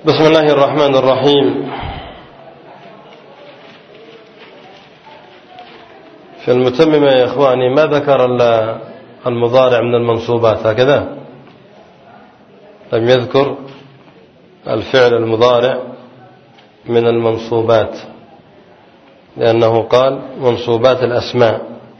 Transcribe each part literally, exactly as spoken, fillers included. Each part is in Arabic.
بسم الله الرحمن الرحيم. في المتممة يا إخواني ما ذكر المضارع من المنصوبات، هكذا لم يذكر الفعل المضارع من المنصوبات، لأنه قال منصوبات الأسماء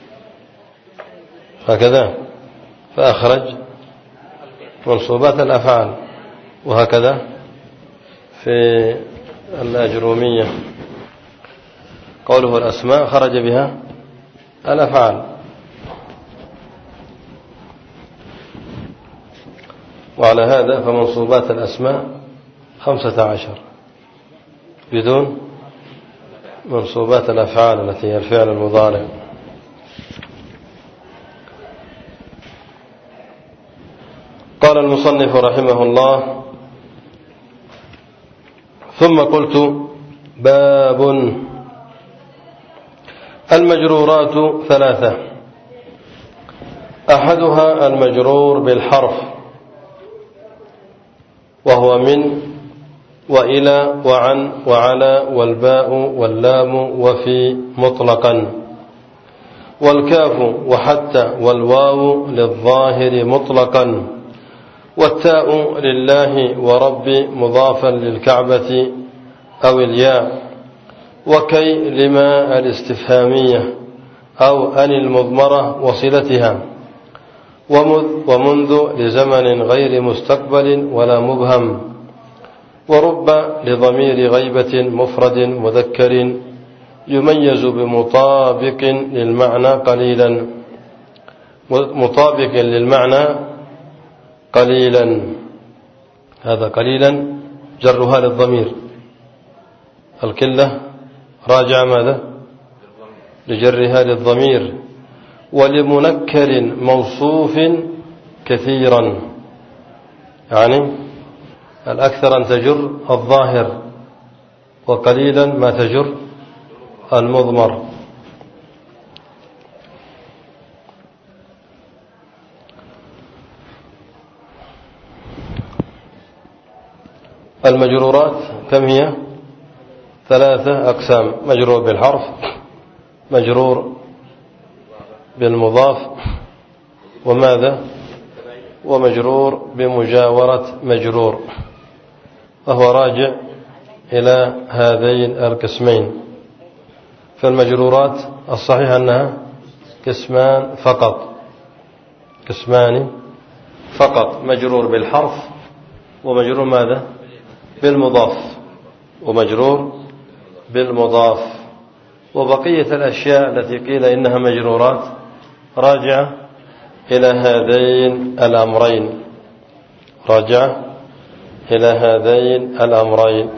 هكذا، فأخرج منصوبات الأفعال، وهكذا في الأجرومية قوله الأسماء خرج بها الأفعال. وعلى هذا فمنصوبات الأسماء خمسة عشر بدون منصوبات الأفعال التي هي الفعل المضارع. قال المصنف رحمه الله: ثم قلت: باب المجرورات ثلاثة، أحدها المجرور بالحرف وهو من وإلى وعن وعلى والباء واللام وفي مطلقا، والكاف وحتى والواو للظاهر مطلقا، والتاء لله ورب مضافا للكعبة أو الياء، وكي لما الاستفهامية أو أن المضمرة وصلتها، ومنذ لزمن غير مستقبل ولا مبهم، ورب لضمير غيبة مفرد مذكر يميز بمطابق للمعنى قليلا مطابق للمعنى قليلا. هذا قليلا جرها للضمير، الكلة راجع ماذا؟ لجرها للضمير. ولمنكر موصوف كثيرا، يعني الأكثر أن تجر الظاهر، وقليلا ما تجر المضمر. المجرورات كم هي؟ ثلاثة أقسام: مجرور بالحرف، مجرور بالمضاف، وماذا؟ ومجرور بمجاورة مجرور، وهو راجع إلى هذين القسمين. فالمجرورات الصحيح أنها قسمان فقط، قسمان فقط: مجرور بالحرف، ومجرور ماذا؟ بالمضاف، ومجرور بالمضاف. وبقية الأشياء التي قيل إنها مجرورات راجعة إلى هذين الأمرين، راجعة إلى هذين الأمرين.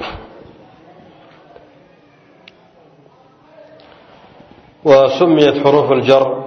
وسميت حروف الجر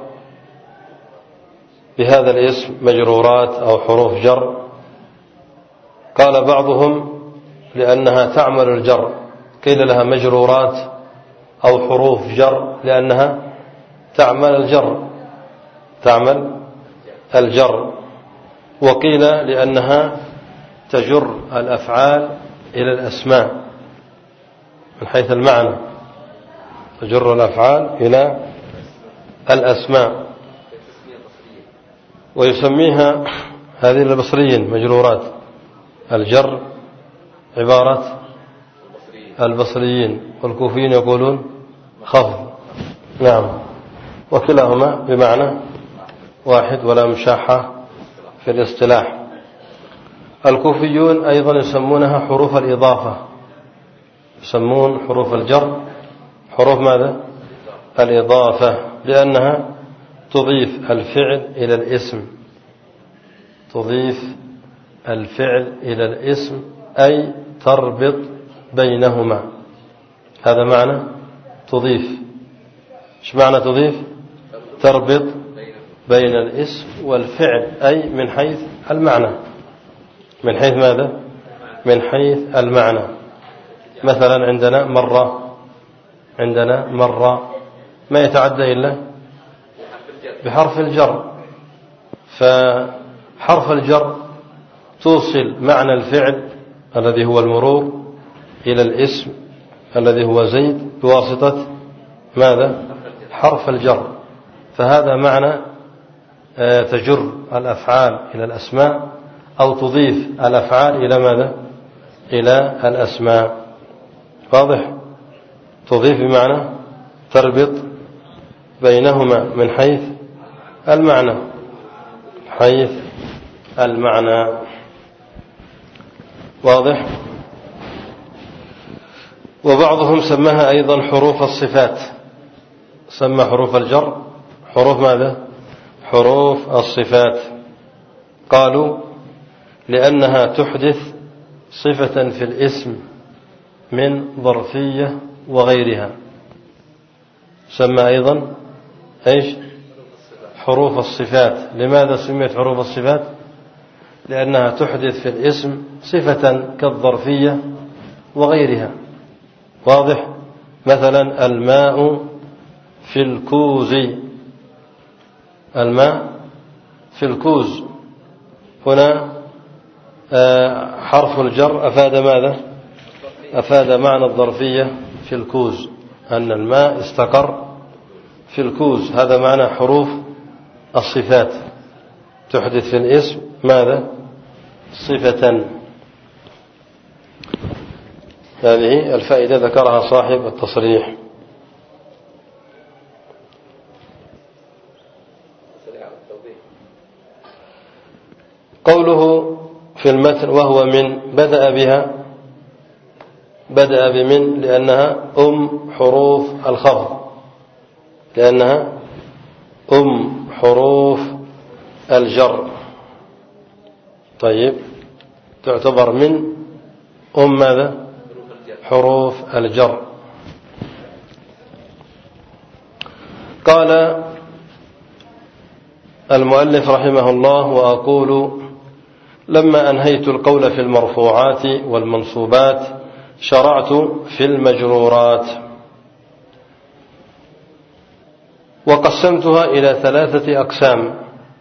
بهذا الاسم مجرورات أو حروف جر. قال بعضهم لأنها تعمل الجر، قيل لها مجرورات أو حروف جر لأنها تعمل الجر، تعمل الجر. وقيل لأنها تجر الأفعال إلى الأسماء من حيث المعنى، تجر الأفعال إلى الأسماء. ويسميها هذه البصريين مجرورات، الجر عبارة البصريين، والكوفيين يقولون خفض. نعم، وكلاهما بمعنى واحد ولا مشاحة في الاصطلاح. الكوفيون أيضا يسمونها حروف الإضافة، يسمون حروف الجر حروف ماذا؟ الإضافة، لأنها تضيف الفعل إلى الاسم، تضيف الفعل إلى الاسم أي تربط بينهما. هذا معنى تضيف. ايش معنى تضيف؟ تربط بين الاسم والفعل، أي من حيث المعنى. من حيث ماذا؟ من حيث المعنى. مثلا عندنا مرة، عندنا مرة ما يتعدى إلا بحرف الجر، فحرف الجر توصل معنى الفعل الذي هو المرور إلى الاسم الذي هو زيد بواسطة ماذا؟ حرف الجر. فهذا معنى تجر الأفعال إلى الأسماء أو تضيف الأفعال إلى ماذا؟ إلى الأسماء. واضح؟ تضيف بمعنى تربط بينهما من حيث المعنى حيث المعنى. واضح؟ وبعضهم سماها أيضا حروف الصفات، سمى حروف الجر حروف ماذا؟ حروف الصفات. قالوا لأنها تحدث صفة في الاسم من ظرفية وغيرها. سمى أيضا إيش؟ حروف الصفات. لماذا سميت حروف الصفات؟ لأنها تحدث في الاسم صفة كالظرفية وغيرها. واضح؟ مثلا الماء في الكوز، الماء في الكوز، هنا حرف الجر أفاد ماذا؟ أفاد معنى الظرفية في الكوز، أن الماء استقر في الكوز. هذا معنى حروف الصفات، تحدث في الاسم ماذا؟ صفة. هذه الفائدة ذكرها صاحب التصريح. قوله في المتن وهو من بدأ بها، بدأ بمن لأنها أم حروف الخفض، لأنها أم حروف الجر. طيب، تعتبر من أم ماذا؟ حروف الجر. قال المؤلف رحمه الله: وأقول لما أنهيت القول في المرفوعات والمنصوبات شرعت في المجرورات، وقسمتها إلى ثلاثة أقسام: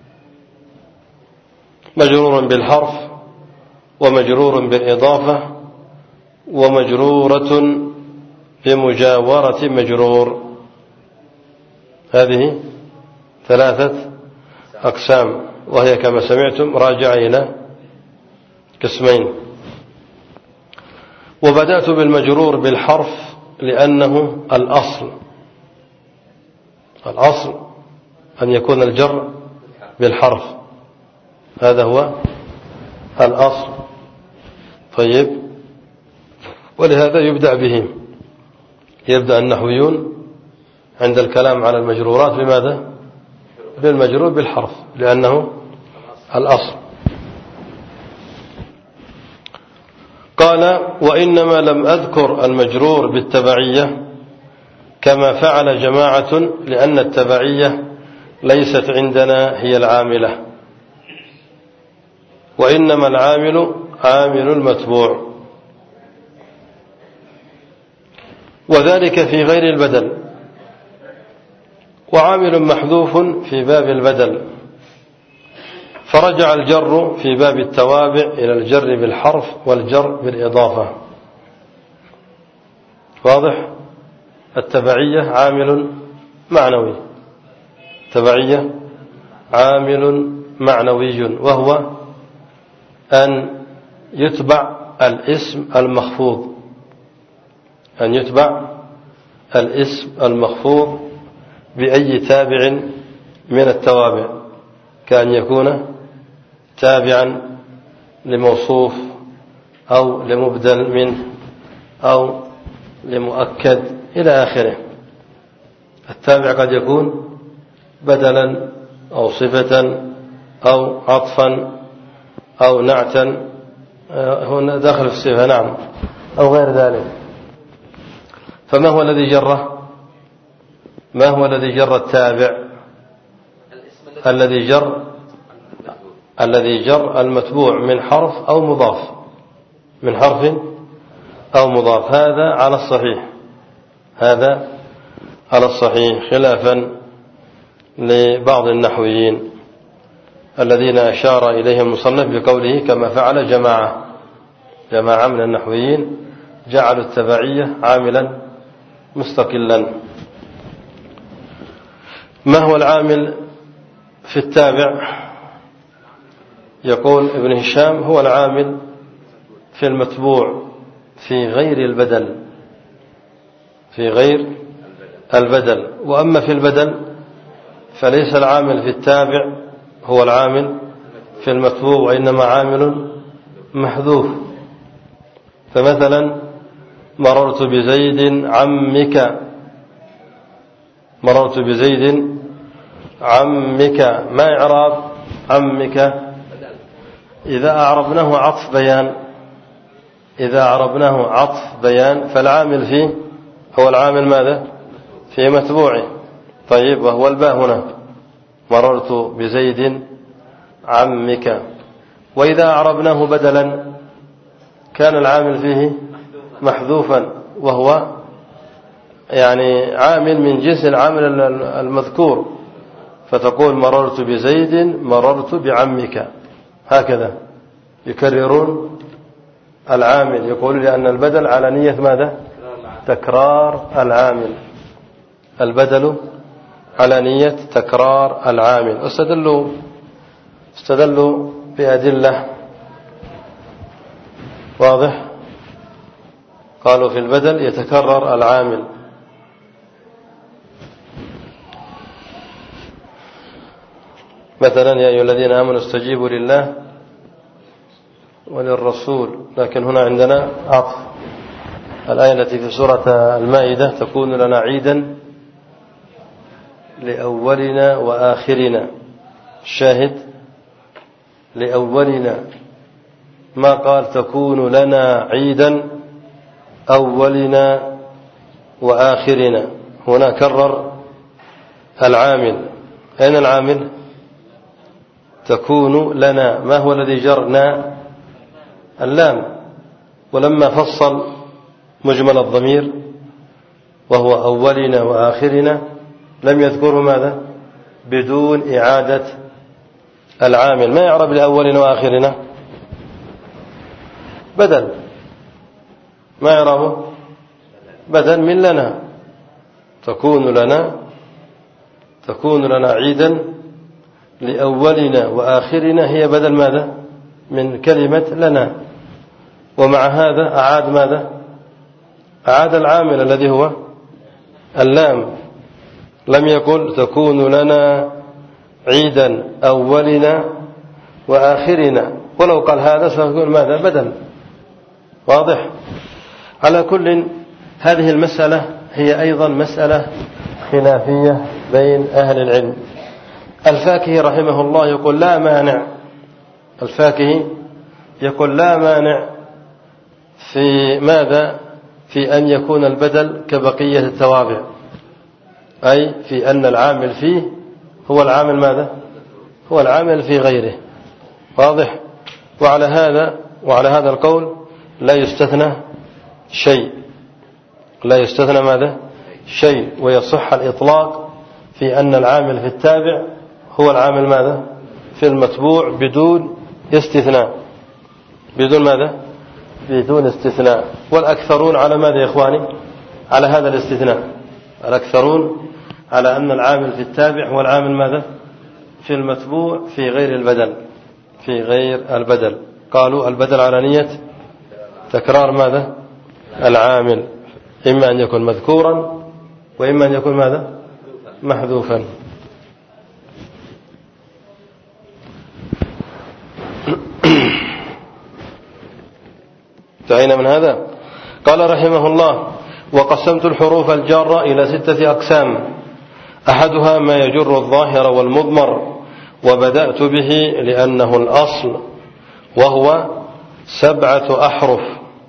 مجرور بالحرف، ومجرور بالإضافة، ومجرورة بمجاورة مجرور. هذه ثلاثة أقسام، وهي كما سمعتم راجعة إلى قسمين. وبدأت بالمجرور بالحرف لأنه الأصل، الأصل أن يكون الجر بالحرف، هذا هو الأصل. طيب، ولهذا يبدأ به، يبدأ النحويون عند الكلام على المجرورات بماذا؟ بالمجرور بالحرف لأنه الأصل. قال: وإنما لم أذكر المجرور بالتبعية كما فعل جماعة، لأن التبعية ليست عندنا هي العاملة، وإنما العامل عامل المتبوع، وذلك في غير البدل، وعامل محذوف في باب البدل، فرجع الجر في باب التوابع إلى الجر بالحرف والجر بالإضافة. واضح؟ التبعية عامل معنوي، تبعية عامل معنوي، وهو أن يتبع الاسم المخفوض، أن يتبع الاسم المخفوض بأي تابع من التوابع، كأن يكون تابعا لموصوف أو لمبدل منه أو لمؤكد إلى آخره. التابع قد يكون بدلا أو صفة أو عطفا أو نعتا، هنا داخل في الصفة، نعم، أو غير ذلك. فما هو الذي جره؟ ما هو الذي جر التابع؟ الذي جر الذي جر المتبوع من حرف أو مضاف، من حرف أو مضاف. هذا على الصحيح، هذا على الصحيح، خلافا لبعض النحويين الذين أشار إليهم المصنف بقوله كما فعل جماعة. جماعة من النحويين جعلوا التبعية عاملا مستقلا. ما هو العامل في التابع؟ يقول ابن هشام هو العامل في المتبوع في غير البدل، في غير البدل. وأما في البدل فليس العامل في التابع هو العامل في المتبوع، وإنما عامل محذوف. فمثلا مررت بزيد عمك، مررت بزيد عمك، ما إعراب عمك؟ إذا أعربناه عطف بيان، إذا أعربناه عطف بيان فالعامل فيه هو العامل ماذا؟ في متبوعه. طيب، وهو الباء هنا، مررت بزيد عمك. وإذا أعربناه بدلا كان العامل فيه محذوفا، وهو يعني عامل من جنس العامل المذكور، فتقول مررت بزيد مررت بعمك، هكذا يكررون العامل. يقول لأن البدل على نية ماذا؟ تكرار العامل، البدل على نية تكرار العامل. استدلوا استدلوا بأدلة واضح، قالوا في البدل يتكرر العامل. مثلا يا أيها الذين آمنوا استجيبوا لله وللرسول، لكن هنا عندنا عطف. الآية التي في سورة المائدة تكون لنا عيدا لأولنا وآخرنا، الشاهد لأولنا، ما قال تكون لنا عيدا أولنا وآخرنا. هنا كرر العامل. أين العامل؟ تكون لنا. ما هو الذي جرنا؟ اللام. ولما فصل مجمل الضمير وهو أولنا وآخرنا لم يذكره ماذا؟ بدون إعادة العامل. ما يعرب لأولنا وآخرنا؟ بدل. ما يعربه؟ بدل من لنا. تكون لنا، تكون لنا عيدا لأولنا وآخرنا، هي بدل ماذا؟ من كلمة لنا. ومع هذا أعاد ماذا؟ أعاد العامل الذي هو اللام. لم يقل تكون لنا عيدا أولنا وآخرنا، ولو قال هذا سيكون ماذا؟ بدل. واضح؟ على كل، هذه المسألة هي أيضا مسألة خلافية بين أهل العلم. الفاكهي رحمه الله يقول لا مانع، الفاكهي يقول لا مانع في ماذا؟ في أن يكون البدل كبقية التوابع، أي في أن العامل فيه هو العامل ماذا؟ هو العامل في غيره. واضح؟ وعلى هذا وعلى هذا القول لا يستثنى شيء، لا يستثنى ماذا؟ شيء. ويصح الإطلاق في أن العامل في التابع هو العامل ماذا؟ في المتبوع بدون استثناء، بدون ماذا؟ بدون استثناء. والأكثرون على ماذا يا إخواني؟ على هذا الاستثناء. الأكثرون على أن العامل في التابع هو العامل ماذا؟ في المتبوع في غير البدل، في غير البدل. قالوا البدل على نية تكرار ماذا؟ العامل، إما أن يكون مذكورا وإما أن يكون ماذا؟ محذوفا. انتهينا من هذا. قال رحمه الله: وقسمت الحروف الجارة إلى ستة أقسام، أحدها ما يجر الظاهر والمضمر، وبدأت به لأنه الأصل، وهو سبعة أحرف.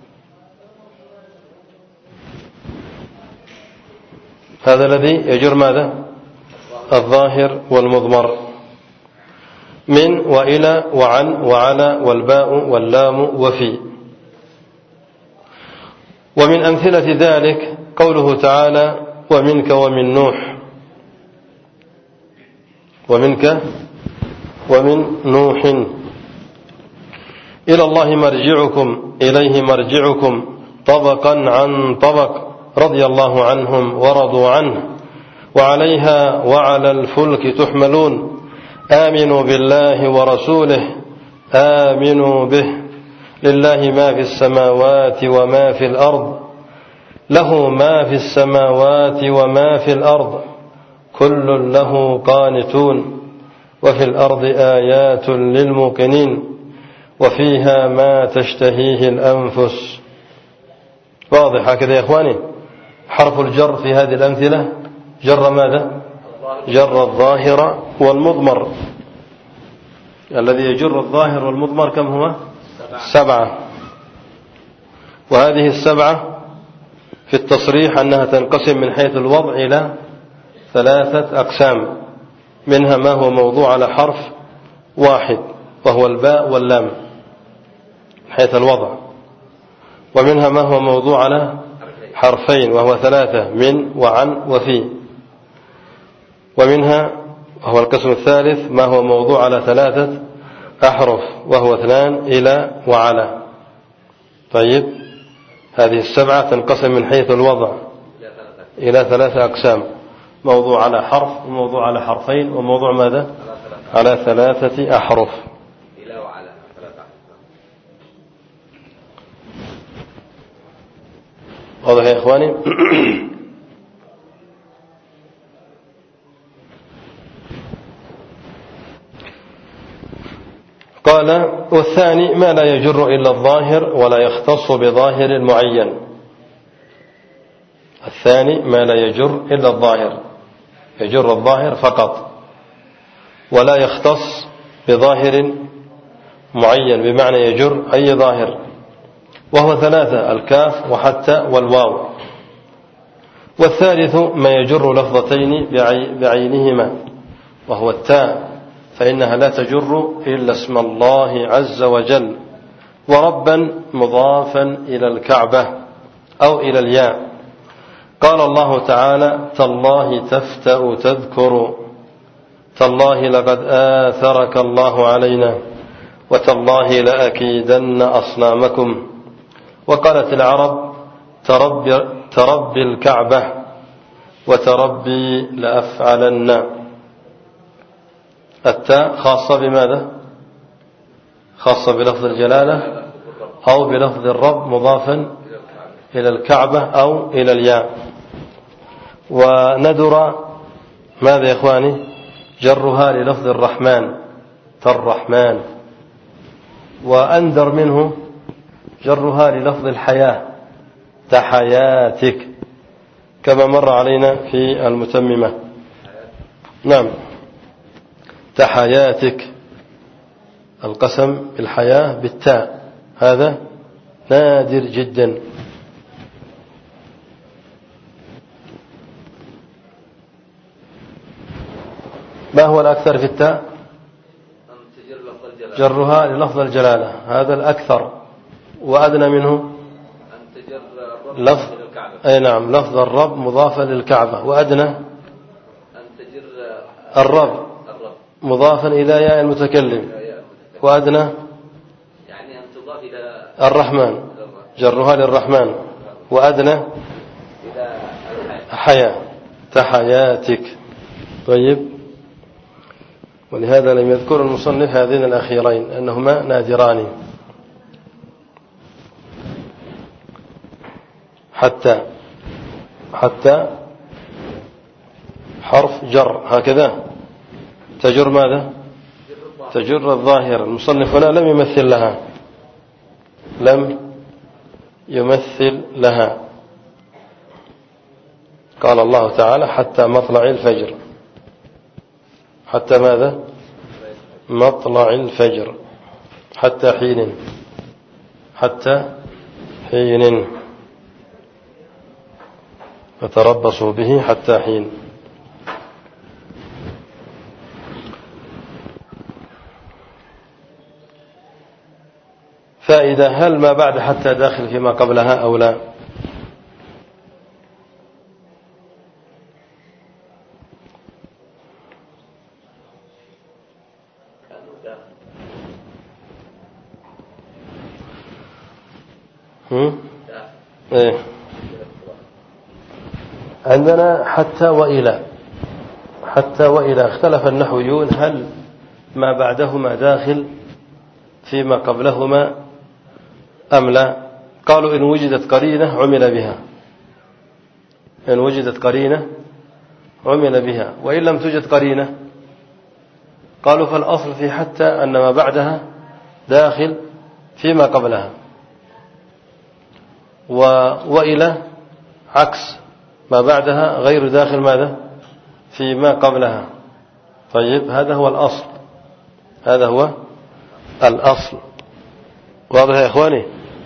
هذا الذي يجر ماذا؟ الظاهر والمضمر، من وإلى وعن وعلى والباء واللام وفي. ومن أمثلة ذلك قوله تعالى: ومنك ومن نوح، ومنك ومن نوح. إلى الله مرجعكم إليه مرجعكم طبقا عن طبق رضي الله عنهم ورضوا عنه وعليها وعلى الفلك تحملون آمنوا بالله ورسوله آمنوا به لله ما في السماوات وما في الأرض له ما في السماوات وما في الأرض كل له قانتون وفي الأرض آيات للموقنين وفيها ما تشتهيه الأنفس. واضح هكذا يا إخواني؟ حرف الجر في هذه الأمثلة جر ماذا؟ جر الظاهر والمضمر. الذي يجر الظاهر والمضمر كم هو؟ سبعة. وهذه السبعة في التصريح أنها تنقسم من حيث الوضع إلى ثلاثة أقسام، منها ما هو موضوع على حرف واحد وهو الباء واللام من حيث الوضع، ومنها ما هو موضوع على حرفين وهو ثلاثة من وعن وفي، ومنها وهو القسم الثالث ما هو موضوع على ثلاثة أحرف وهو اثنان إلى وعلى. طيب هذه السبعة تنقسم من حيث الوضع إلى ثلاثة أقسام، موضوع على حرف وموضوع على حرفين وموضوع ماذا؟ على ثلاثة أحرف. إلى وعلى ثلاثة أحرف. واضح يا إخواني؟ قال والثاني ما لا يجر إلا الظاهر ولا يختص بظاهر معين. الثاني ما لا يجر إلا الظاهر، يجر الظاهر فقط ولا يختص بظاهر معين، بمعنى يجر أي ظاهر، وهو ثلاثة: الكاف وحتى والواو. والثالث ما يجر لفظتين بعينهما وهو التاء، فإنها لا تجر إلا اسم الله عز وجل، وربا مضافا إلى الكعبة أو إلى الياء. قال الله تعالى: تالله تفتأ تذكر، تالله لقد آثرك الله علينا، وتالله لأكيدن أصنامكم. وقالت العرب: تربي, تربي الكعبة وتربي لأفعلن. التاء خاصة بماذا؟ خاصة بلفظ الجلالة أو بلفظ الرب مضافا إلى الكعبة أو إلى الياء. وندر ماذا يا إخواني؟ جرها للفظ الرحمن، فالرحمن. وأندر منه جرها للفظ الحياة، تحياتك، كما مر علينا في المتممة. نعم، تحياتك، القسم بالحياة بالتاء هذا نادر جدا. ما هو الأكثر في التاء؟ جرها للفظ الجلالة، هذا الأكثر. وأدنى منه لفظ أي نعم لفظ الرب مضافا للكعبة، وأدنى الرب مضافا إلى ياء المتكلم، وأدنى يعني أن تضاف إلى الرحمن، جرها للرحمن، وأدنى إلى حياة، تحياتك. طيب، ولهذا لم يذكر المصنف هذين الأخيرين أنهما نادران. حتى حتى حرف جر هكذا تجر ماذا؟ تجر الظاهر. المصنف هنا لم يمثل لها، لم يمثل لها. قال الله تعالى: حتى مطلع الفجر. حتى ماذا؟ مطلع الفجر، حتى حين، حتى حين فتربصوا به حتى حين. فائدة: هل ما بعد حتى داخل فيما قبلها أو لا؟ إيه؟ عندنا حتى وإلى. حتى وإلى اختلف النحويون هل ما بعدهما داخل فيما قبلهما أم لا. قالوا إن وجدت قرينة عمل بها، إن وجدت قرينة عمل بها، وإن لم توجد قرينة قالوا فالأصل في حتى أن ما بعدها داخل فيما قبلها، وإلى عكس ما بعدها غير داخل ماذا فيما قبلها. طيب هذا هو الأصل، هذا هو الأصل. واضح يا إخواني؟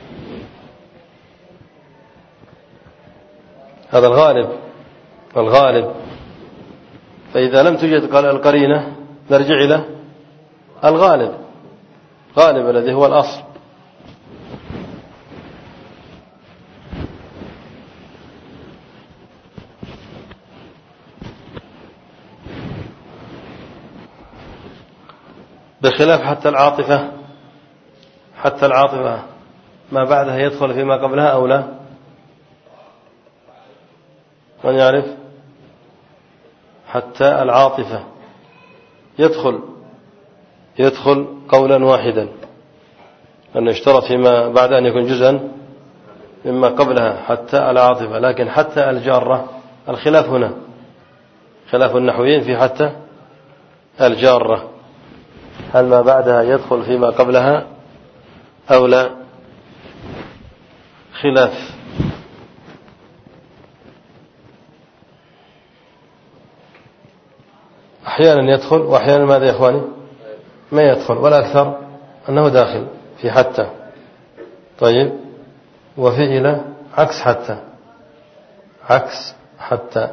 هذا الغالب، الغالب. فإذا لم توجد القرينة نرجع إلى الغالب، غالب الذي هو الأصل. بخلاف حتى العاطفة، حتى العاطفة ما بعدها يدخل فيما قبلها أو لا؟ من يعرف؟ حتى العاطفة يدخل يدخل قولا واحدا، أنه اشترط فيما بعد أن يكون جزءا مما قبلها حتى العاطفة. لكن حتى الجارة الخلاف هنا، خلاف النحويين في حتى الجارة، هل ما بعدها يدخل فيما قبلها أو لا؟ خلاف. أحيانا يدخل وأحيانا ماذا يا إخواني ما يدخل، والأكثر أنه داخل في حتى. طيب وفي إلى عكس حتى، عكس حتى.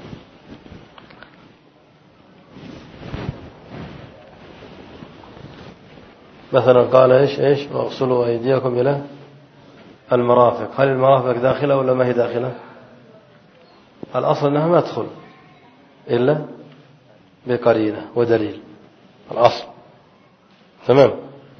مثلا قال إيش إيش واغسلوا أيديكم إلى المرافق، هل المرافق داخلة ولا ما هي داخلة؟ الأصل أنها ما تدخل إلا بقرينة ودليل، الأصل. تمام.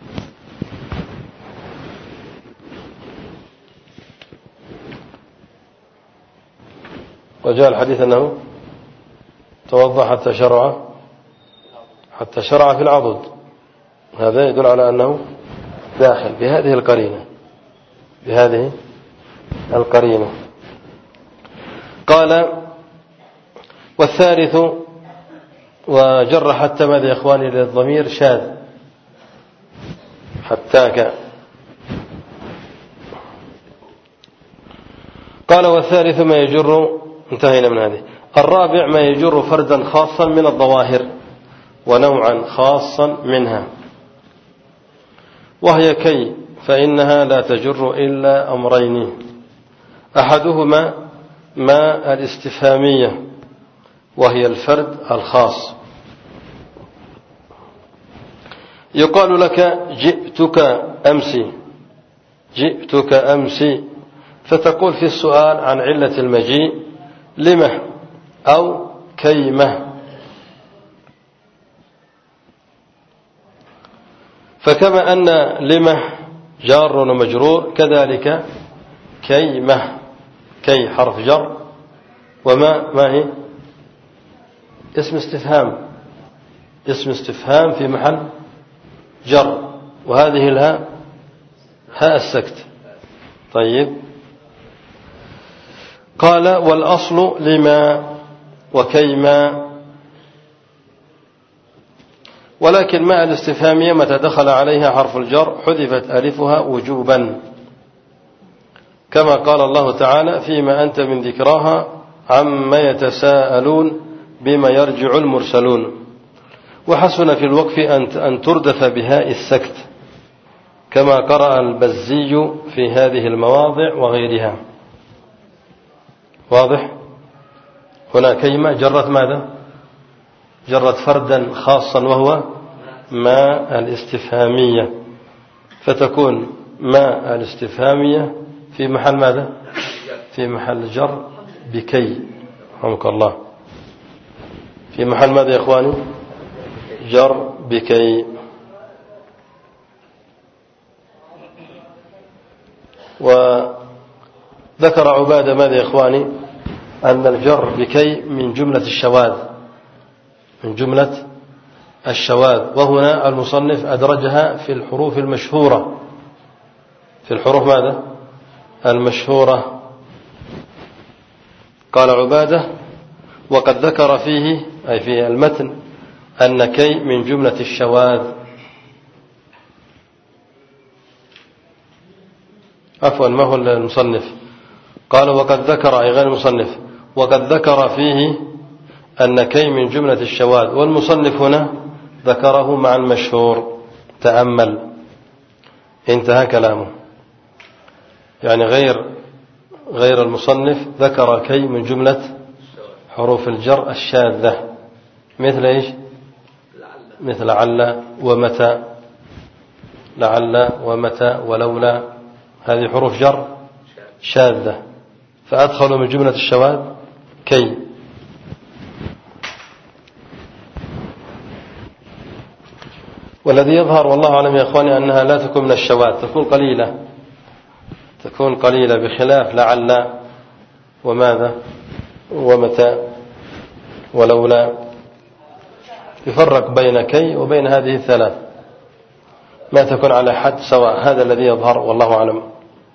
وجاء الحديث أنه توضأ حتى شرع حتى شرع في العضد، هذا يدل على أنه داخل بهذه القرينة، بهذه القرينة. قال والثالث وجر حتى ماذا يا إخواني للضمير شاذ، حتاك. قال والثالث ما يجر، انتهينا من هذه. الرابع ما يجر فردا خاصا من الظواهر ونوعا خاصا منها، وهي كي، فإنها لا تجر إلا أمرين، أحدهما ما الاستفهامية وهي الفرد الخاص. يقال لك جئتك أمس، جئتك أمس، فتقول في السؤال عن علة المجيء لمه أو كيمه. فكما أن لمه جار ومجرور كذلك كيمه، كي حرف جر، وما ما هي اسم استفهام، اسم استفهام في محل جر، وهذه الهاء هاء السكت. طيب قال والأصل لما وكيما، ولكن مع الاستفهامية متى دخل عليها حرف الجر حذفت ألفها وجوبا، كما قال الله تعالى فيما أنت من ذكراها عما يتساءلون بما يرجع المرسلون. وحسن في الوقف أن تردف بهاء السكت كما قرأ البزي في هذه المواضع وغيرها. واضح؟ هنا كيما جرت ماذا؟ جرت فردا خاصا وهو ما الاستفهامية، فتكون ما الاستفهامية في محل ماذا؟ في محل جر بكي. رحمك الله. في محل ماذا يا إخواني؟ جر بكي. وذكر عبادة ماذا يا إخواني؟ أن الجر بكي من جملة الشواذ، من جملة الشواذ. وهنا المصنف أدرجها في الحروف المشهورة، في الحروف ماذا؟ المشهورة. قال عبادة: وقد ذكر فيه أي في المتن أن كي من جملة الشواذ. عفوا، ما هو المصنف؟ قال: وقد ذكر أي غير المصنف، وقد ذكر فيه أن كي من جملة الشواذ. والمصنف هنا ذكره مع المشهور. تأمل، انتهى كلامه. يعني غير غير المصنف ذكر كي من جملة حروف الجر الشاذة، مثل إيش؟ مثل لعل ومتى، لعل ومتى ولولا، هذه حروف جر شاذة، فأدخلوا من جملة الشواذ كي. والذي يظهر والله أعلم يا إخواني أنها لا تكون من الشواذ، تكون قليلة، تكون قليلة، بخلاف لعل وماذا ومتى ولولا. يفرق بين كي وبين هذه الثلاث، ما تكون على حد سواء. هذا الذي يظهر والله أعلم.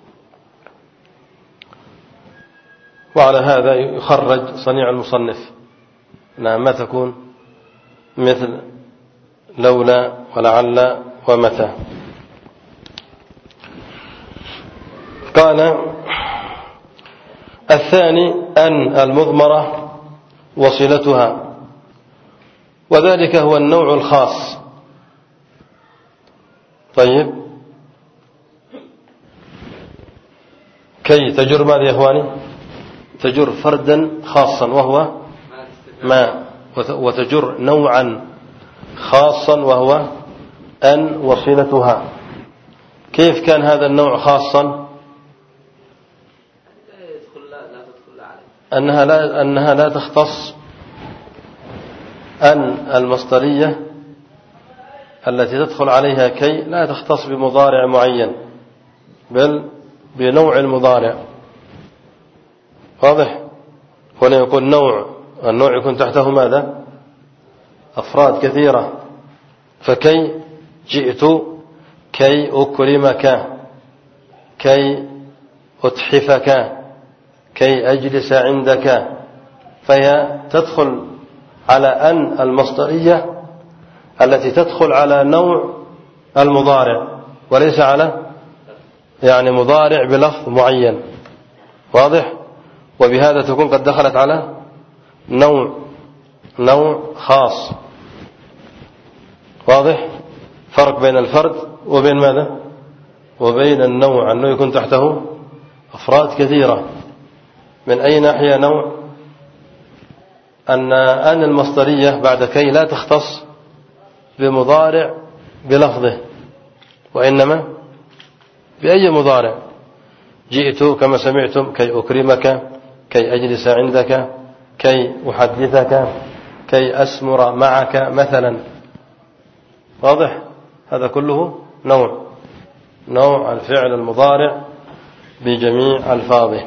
وعلى هذا يخرج صنيع المصنف، نعم، ما تكون مثل لولا ولعل ومتى. قال: الثاني أن المضمرة وصلتها، وذلك هو النوع الخاص. طيب، كي تجر ماذا يا إخواني؟ تجر فردا خاصا وهو ما، وتجر نوعا خاصا وهو أن وصلتها. كيف كان هذا النوع خاصا؟ أنها لا, أنها لا تختص، أن المصدرية التي تدخل عليها كي لا تختص بمضارع معين، بل بنوع المضارع. واضح؟ هنا يقول نوع، النوع يكون تحته ماذا؟ أفراد كثيرة. فكي جئت، كي أكرمك، كي أتحفك، كي أجلس عندك. فهي تدخل على أن المصدرية التي تدخل على نوع المضارع، وليس على يعني مضارع بلفظ معين. واضح؟ وبهذا تكون قد دخلت على نوع نوع خاص. واضح؟ فرق بين الفرد وبين ماذا؟ وبين النوع، أنه يكون تحته أفراد كثيرة. من أي ناحية نوع؟ أن أن المصدرية بعد كي لا تختص بمضارع بلفظه، وإنما بأي مضارع. جئت كما سمعتم، كي أكرمك، كي أجلس عندك، كي أحدثك، كي أسمر معك مثلا. واضح؟ هذا كله نوع نوع الفعل المضارع بجميع ألفاظه.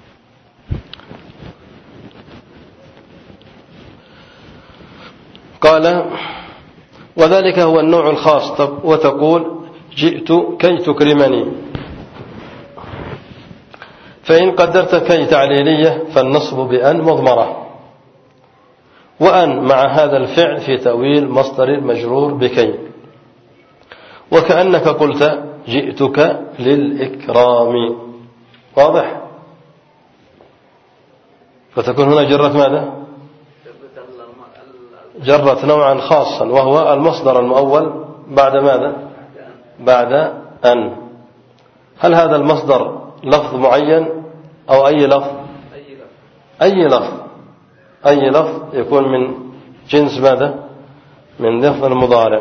قال: وذلك هو النوع الخاص. وتقول: جئت كي تكرمني. فإن قدرت كي تعليلية فالنصب بأن مضمرة، وأن مع هذا الفعل في تأويل مصدر المجرور بكي، وكأنك قلت: جئتك للإكرام. واضح؟ فتكون هنا جرت ماذا؟ جرت نوعا خاصا، وهو المصدر المؤول بعد ماذا؟ بعد أن. هل هذا المصدر لفظ معين أو أي لفظ؟ أي لفظ أي لفظ يكون من جنس ماذا؟ من لفظ المضارع.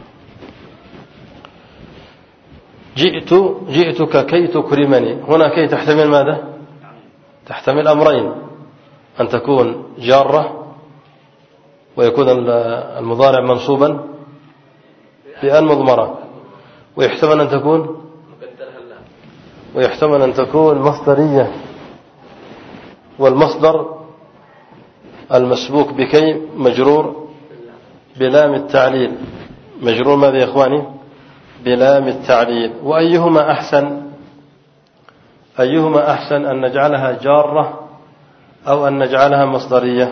جئت جئتك كي تكرمني، هنا كي تحتمل ماذا؟ تحتمل أمرين: أن تكون جارة ويكون المضارع منصوبا بأن مضمرة، ويحتمل أن تكون ويحتمل أن تكون مصدرية، والمصدر المسبوق بكي مجرور بلام التعليل. مجرور ماذا يا إخواني؟ بلام التعليل. وأيهما أحسن؟ أيهما أحسن، أن نجعلها جارة أو أن نجعلها مصدرية؟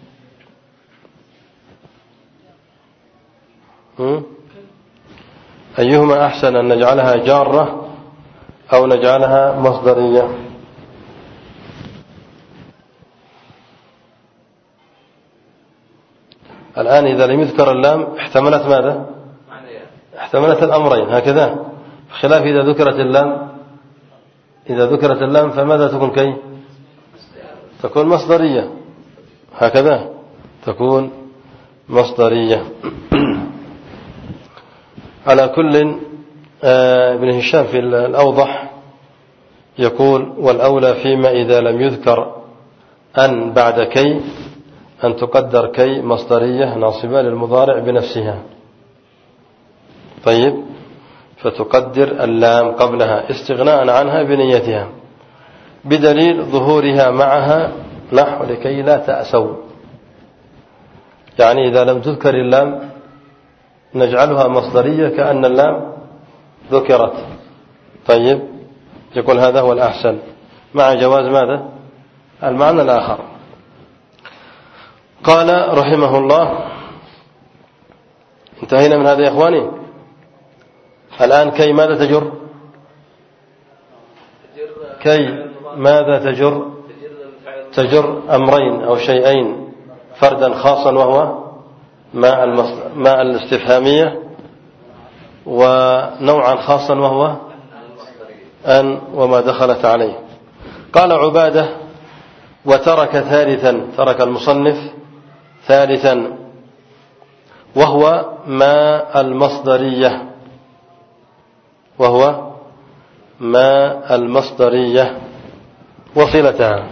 أيهما أحسن، أن نجعلها جارة أو نجعلها مصدرية؟ الآن إذا لم يذكر اللام احتملت ماذا؟ احتملت الأمرين هكذا، بخلاف إذا ذكرت اللام إذا ذكرت اللام فماذا تكون كي؟ تكون مصدرية هكذا، تكون مصدرية. على كل ابن هشام في الأوضح يقول: والأولى فيما إذا لم يذكر أن بعد كي أن تقدر كي مصدرية ناصبة للمضارع بنفسها. طيب، فتقدر اللام قبلها استغناء عنها بنيتها، بدليل ظهورها معها نحو لكي لا تأسوا. يعني إذا لم تذكر اللام نجعلها مصدرية كأن اللام ذكرت. طيب، يقول هذا هو الأحسن، مع جواز ماذا؟ المعنى الآخر. قال رحمه الله: انتهينا من هذا يا إخواني. الآن كي ماذا تجر؟ كي ماذا تجر؟ تجر أمرين أو شيئين، فردا خاصا وهو ما ما الاستفهامية، ونوعا خاصا وهو أن وما دخلت عليه. قال عبادة: وترك ثالثا، ترك المصنف ثالثا وهو ما المصدرية، وهو ما المصدرية وصلتها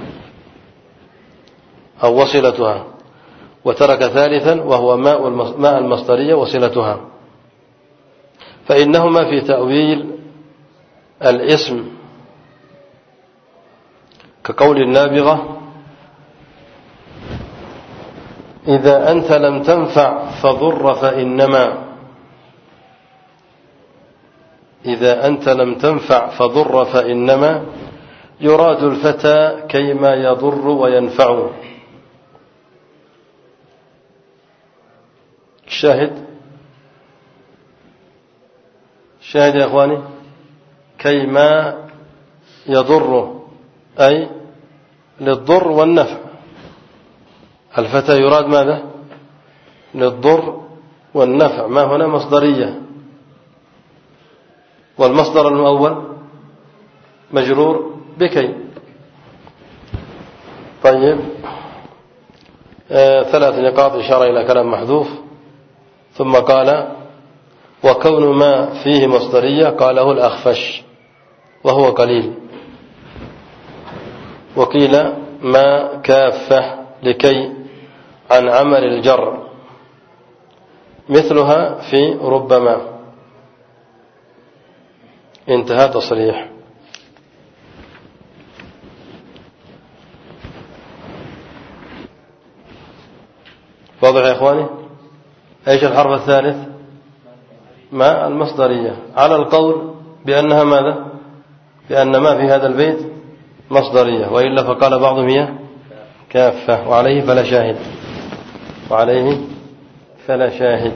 أو وصلتها. وترك ثالثا وهو ماء المصدرية وصلتها، فإنهما في تأويل الاسم كقول النابغة: إذا أنت لم تنفع فضر فإنما إذا أنت لم تنفع فضر فإنما يراد الفتى كيما يضر وينفع. الشاهد الشاهد يا أخواني: كيما يضر أي للضر والنفع. الفتى يراد ماذا؟ للضر والنفع، ما هنا مصدرية، والمصدر الأول مجرور بكي. طيب، آه ثلاث نقاط إشارة إلى كلام محذوف. ثم قال: وكون ما فيه مصدرية قاله الأخفش وهو قليل، وقيل ما كافة لكي عن عمل الجر، مثلها في ربما. انتهى تصريح. واضح يا إخواني؟ ايش الحرف الثالث؟ ما المصدرية، على القول بأنها ماذا؟ بأن ما في هذا البيت مصدرية، وإلا فقال بعضهم هي كافة، وعليه فلا شاهد وعليه فلا شاهد.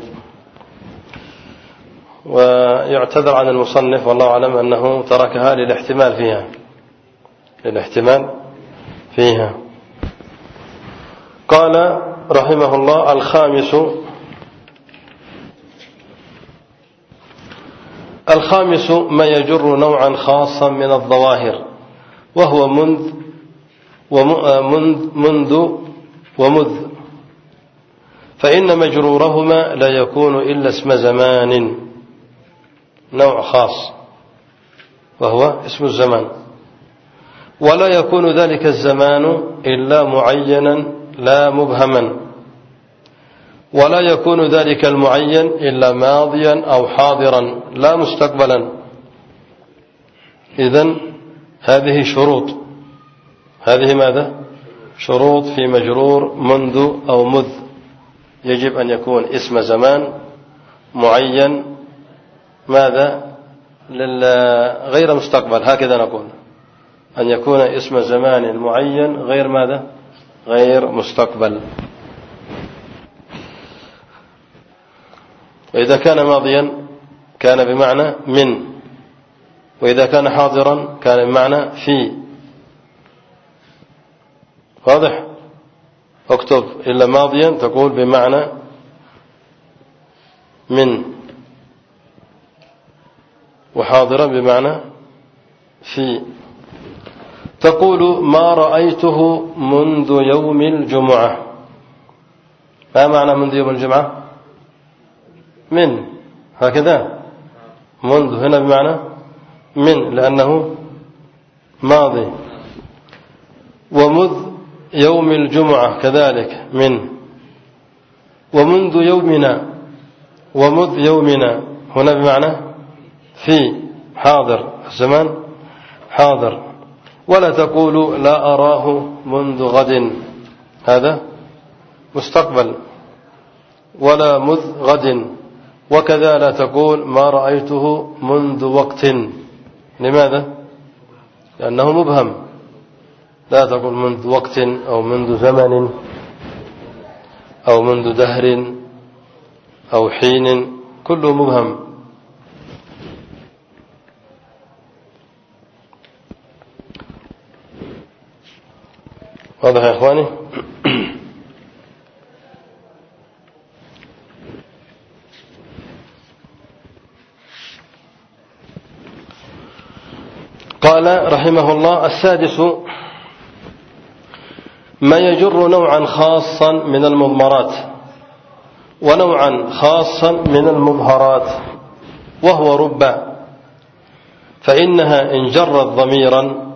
ويعتذر عن المصنف والله أعلم أنه تركها للاحتمال فيها للاحتمال فيها قال رحمه الله: الخامس الخامس ما يجر نوعا خاصا من الظواهر، وهو منذ ومنذ منذ ومذ، فإن مجرورهما لا يكون إلا اسم زمان، نوع خاص وهو اسم الزمان، ولا يكون ذلك الزمان إلا معينا لا مبهما، ولا يكون ذلك المعين إلا ماضيا أو حاضرا لا مستقبلا. إذن هذه شروط، هذه ماذا؟ شروط في مجرور منذ أو مذ، يجب أن يكون اسم زمان معين ماذا؟ غير مستقبل، هكذا نقول، أن يكون اسم زمان معين غير ماذا؟ غير مستقبل. وإذا كان ماضيا كان بمعنى من، وإذا كان حاضرا كان بمعنى في. واضح؟ اكتب إلا ماضيا تقول بمعنى من، وحاضرا بمعنى في. تقول ما رأيته منذ يوم الجمعة. ما معنى منذ يوم الجمعة؟ من، هكذا منذ هنا بمعنى من لأنه ماضي. ومذ يوم الجمعة كذلك من. ومنذ يومنا، ومذ يومنا هنا بمعنى في، حاضر، الزمان حاضر. ولا تقول لا أراه منذ غد، هذا مستقبل. ولا مذ غد. وكذا لا تقول ما رأيته منذ وقت. لماذا؟ لأنه مبهم. لا تقول منذ وقت أو منذ زمن أو منذ دهر أو حين، كله مبهم. واضح يا إخواني؟ قال رحمه الله: السادس ما يجر نوعا خاصا من المضمرات ونوعا خاصا من المظهرات، وهو رب، فإنها إن جرت ضميرا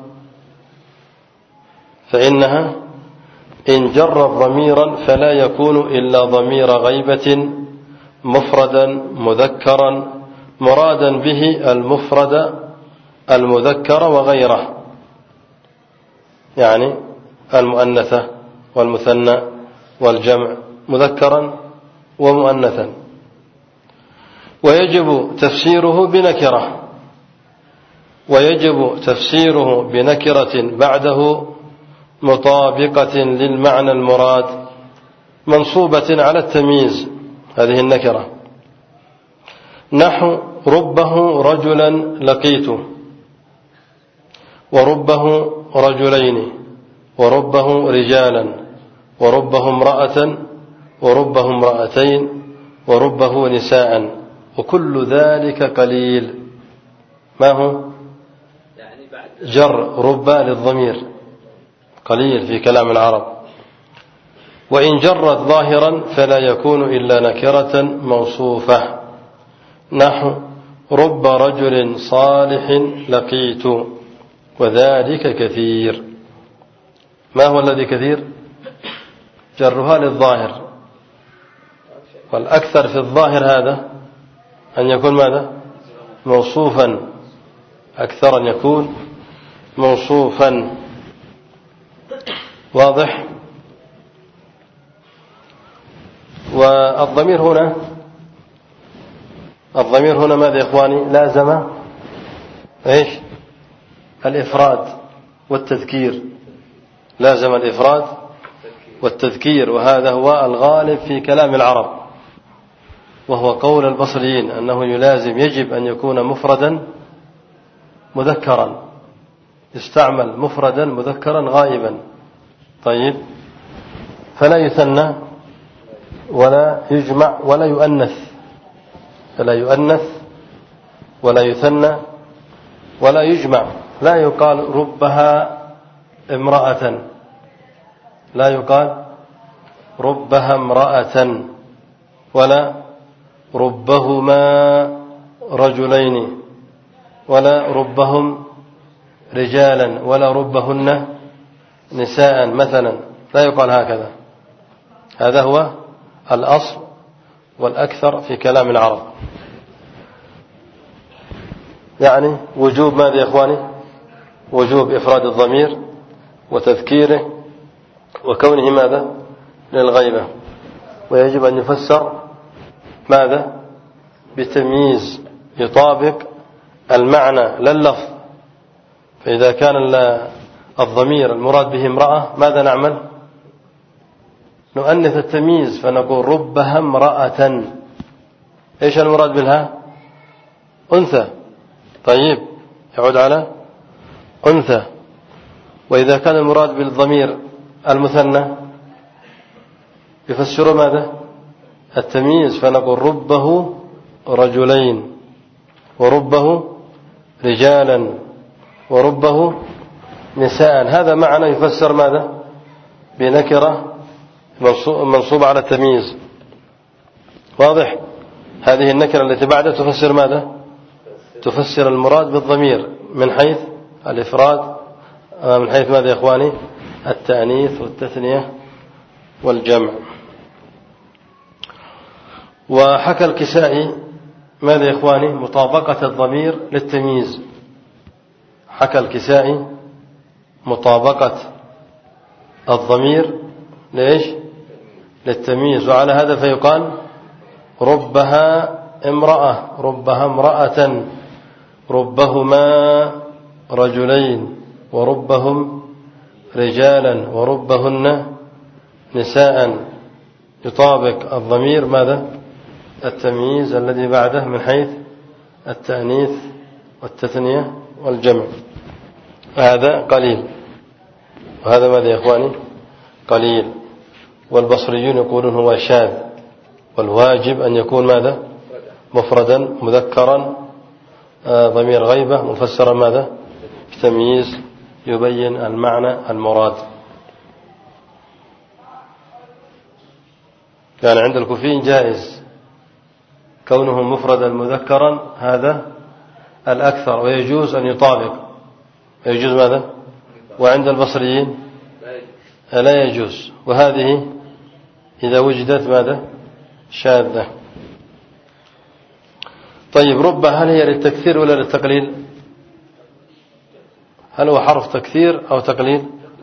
فإنها إن جرت ضميرا فلا يكون إلا ضمير غيبة مفردا مذكرا مرادا به المفرد المذكر وغيره، يعني المؤنثة والمثنى والجمع مذكرا ومؤنثا. ويجب تفسيره بنكرة، ويجب تفسيره بنكرة بعده مطابقة للمعنى المراد منصوبة على التمييز، هذه النكرة. نحو ربه رجلا لقيته، وربه رجلين، وربه رجالا، وربه امرأة، وربه امرأتين، وربه نساء، وكل ذلك قليل. ما هو؟ جر رب للضمير قليل في كلام العرب. وإن جرت ظاهرا فلا يكون إلا نكرة موصوفة. نحو رب رجل صالح لقيت، وذلك كثير. ما هو الذي كثير؟ جرها للظاهر، والأكثر في الظاهر هذا أن يكون ماذا؟ موصوفا، أكثر أن يكون موصوفا. واضح؟ والضمير هنا الضمير هنا ماذا يا إخواني؟ لازم إيش؟ الإفراد والتذكير، لازم الإفراد والتذكير، وهذا هو الغالب في كلام العرب، وهو قول البصريين أنه يلازم، يجب أن يكون مفردا مذكرا، يستعمل مفردا مذكرا غائبا. طيب، فلا يثنى ولا يجمع ولا يؤنث، فلا يؤنث ولا يثنى ولا يجمع. لا يقال ربها امرأة، لا يقال ربها امرأة، ولا ربهما رجلين، ولا ربهم رجالا، ولا ربهن نساء مثلا، لا يقال هكذا. هذا هو الأصل والأكثر في كلام العرب. يعني وجوب ماذا يا إخواني؟ وجوب إفراد الضمير وتذكيره وكونه ماذا للغيبة، ويجب أن يفسر ماذا بتمييز يطابق المعنى لا اللفظ. فإذا كان الضمير المراد به امرأة ماذا نعمل؟ نؤنث التمييز فنقول ربها امرأة. إيش المراد بالها؟ أنثى. طيب يعود على أنثى. وإذا كان المراد بالضمير المثنى يفسر ماذا؟ التمييز فنقول ربه رجلين وربه رجالا وربه نساء. هذا معنى يفسر ماذا؟ بنكرة منصوب على التمييز. واضح؟ هذه النكرة التي بعدها تفسر ماذا؟ تفسر المراد بالضمير من حيث الإفراد، من حيث ماذا يا إخواني؟ التأنيث والتثنية والجمع. وحكى الكسائي ماذا يا إخواني؟ مطابقة الضمير للتمييز. حكى الكسائي مطابقة الضمير ليش؟ للتمييز. وعلى هذا فيقال ربها امرأة، ربها امرأة، ربهما رجلين وربهم رجالا وربهن نساء. يطابق الضمير ماذا؟ التمييز الذي بعده من حيث التأنيث والتثنية والجمع. هذا قليل، وهذا ماذا يا إخواني؟ قليل. والبصريون يقولون هو شاذ، والواجب أن يكون ماذا؟ مفردا مذكرا ضمير غيبة مفسرا ماذا؟ بتمييز يبين المعنى المراد. كان عند الكوفيين جائز كونه مفردا مذكرا، هذا الأكثر، ويجوز أن يطابق، يجوز ماذا؟ وعند البصريين لا يجوز، وهذه إذا وجدت ماذا؟ شاذة. طيب رب هل هي للتكثير ولا للتقليل؟ هل هو حرف تكثير أو تقليل؟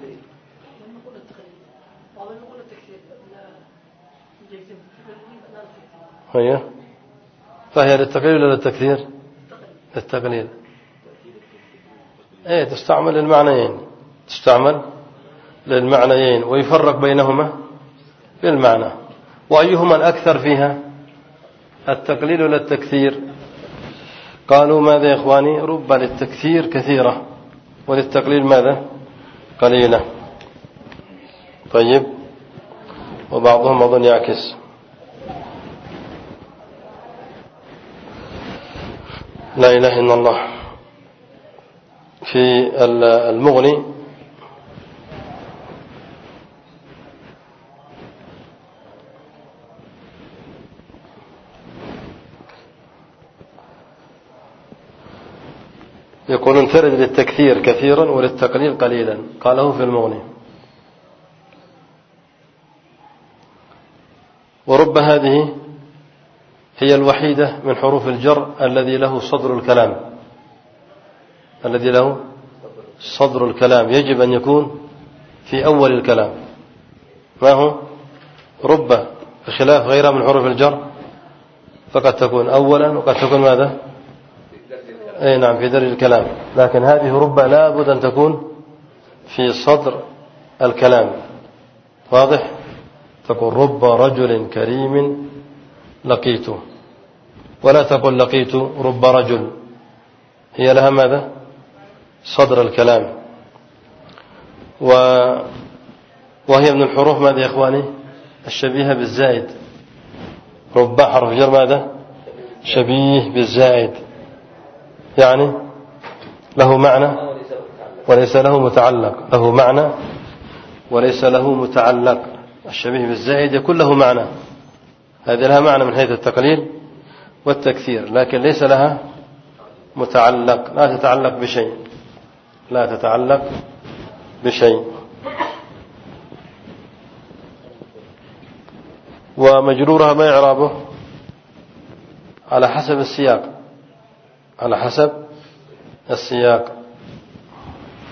هي فهي للتقليل ولا للتكثير؟ للتقليل. ايه تستعمل للمعنيين، تستعمل للمعنيين ويفرق بينهما بالمعنى. وأيهما الأكثر فيها؟ التقليل ولا التكثير؟ قالوا ماذا يا إخواني؟ رب للتكثير كثيرة وللتقليل ماذا؟ قليلة. طيب وبعضهم أظن يعكس. لا إله إلا الله. في المغني يقول انفرد للتكثير كثيرا وللتقليل قليلا، قاله في المغني. ورب هذه هي الوحيدة من حروف الجر الذي له صدر الكلام، الذي له صدر الكلام يجب أن يكون في أول الكلام. ما هو؟ رب، بخلاف غيرها من حروف الجر فقد تكون أولا وقد تكون ماذا؟ أي نعم في درج الكلام. لكن هذه رب لا بد أن تكون في صدر الكلام. واضح؟ تقول رب رجل كريم لقيته، ولا تقول لقيت رب رجل، هي لها ماذا؟ صدر الكلام. و... وهي من الحروف ماذا يا إخواني؟ الشبيهة بالزائد. رب حرف جر ماذا؟ شبيه بالزائد، يعني له معنى وليس له متعلق، له معنى وليس له متعلق. الشبيه بالزائد يكون له معنى، هذه لها معنى من حيث التقليل والتكثير، لكن ليس لها متعلق، لا تتعلق بشيء، لا تتعلق بشيء. ومجرورها ما إعرابه؟ على حسب السياق، على حسب السياق.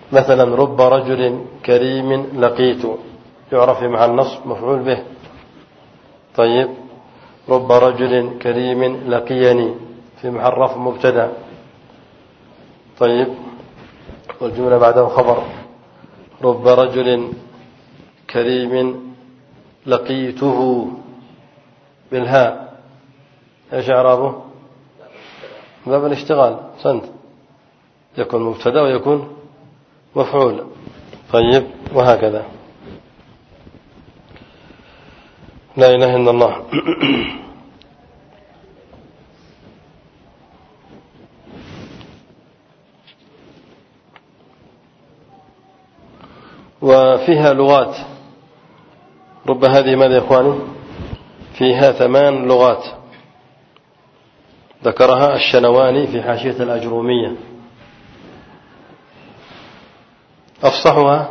مثلا رب رجل كريم لقيت، يعرف مع النصب مفعول به. طيب رب رجل كريم لقيني في محل رفع مبتدا. طيب والجملة بعده خبر رب رجل كريم لقيته بالهاء، ايش اعرابه؟ باب الاشتغال سنت، يكون مبتدا ويكون مفعول. طيب وهكذا. لا إله إلا الله. وفيها لغات. رب هذه ماذا يا إخواني؟ فيها ثمان لغات ذكرها الشنواني في حاشية الأجرومية. أفصحها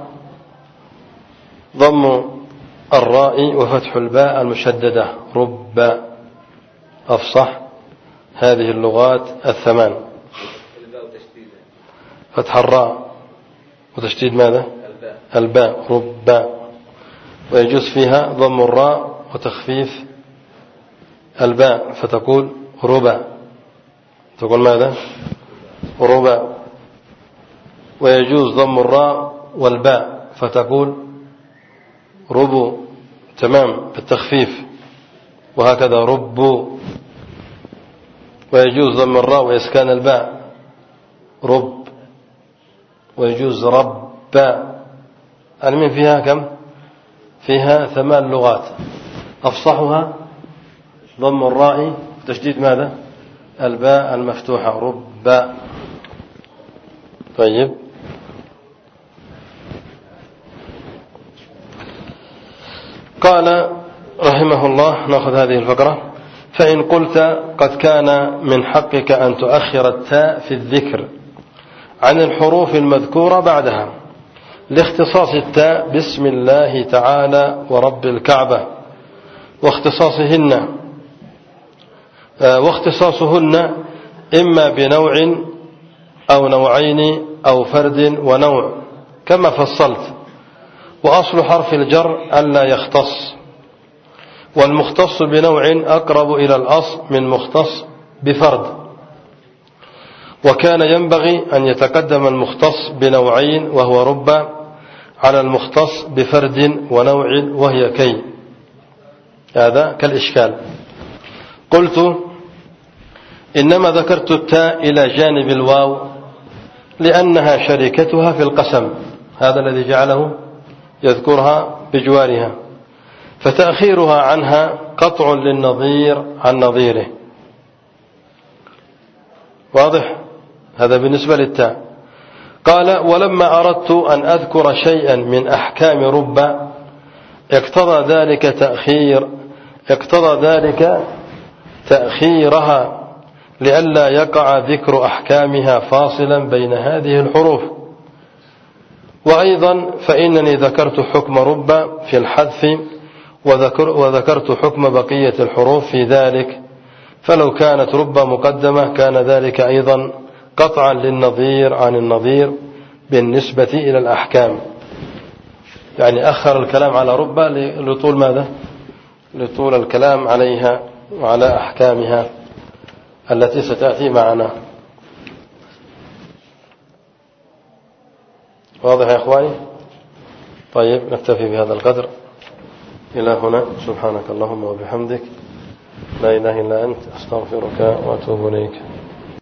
ضم الراء وفتح الباء المشددة، رب. أفصح هذه اللغات الثمان. فتح الراء وتشديد ماذا؟ الباء، رب. ويجوز فيها ضم الراء وتخفيف الباء فتقول ربا، تقول ماذا؟ ربا. ويجوز ضم الراء والباء فتقول ربو، تمام بالتخفيف، وهكذا ربو. ويجوز ضم الراء وإسكان الباء رب. ويجوز رب. المهم فيها كم؟ فيها ثمان لغات. أفصحها ضم الراء تشديد ماذا؟ الباء المفتوحة، رب. طيب قال رحمه الله، نأخذ هذه الفقرة: فإن قلت قد كان من حقك أن تؤخر التاء في الذكر عن الحروف المذكورة بعدها لاختصاص التاء باسم الله تعالى ورب الكعبة واختصاصهن واختصاصهن إما بنوع أو نوعين أو فرد ونوع كما فصلت. وأصل حرف الجر ألا يختص، والمختص بنوع أقرب إلى الأصل من مختص بفرد. وكان ينبغي أن يتقدم المختص بنوعين وهو رب على المختص بفرد ونوع وهي كي. هذا كالإشكال. قلت إنما ذكرت التاء إلى جانب الواو لأنها شركتها في القسم، هذا الذي جعله يذكرها بجوارها، فتأخيرها عنها قطع للنظير عن نظيره. واضح؟ هذا بالنسبة للتاء. قال: ولما أردت أن أذكر شيئا من أحكام رب اقتضى ذلك تأخير اقتضى ذلك تأخيرها لئلا يقع ذكر أحكامها فاصلا بين هذه الحروف. وأيضا فإنني ذكرت حكم رب في الحذف وذكر وذكرت حكم بقية الحروف في ذلك، فلو كانت رب مقدمة كان ذلك أيضا قطعا للنظير عن النظير بالنسبة إلى الأحكام. يعني أخر الكلام على رب لطول ماذا؟ لطول الكلام عليها وعلى أحكامها التي ستأتي معنا. واضح يا إخواني؟ طيب نكتفي بهذا القدر إلى هنا. سبحانك اللهم وبحمدك، لا إله إلا أنت، أستغفرك وأتوب إليك.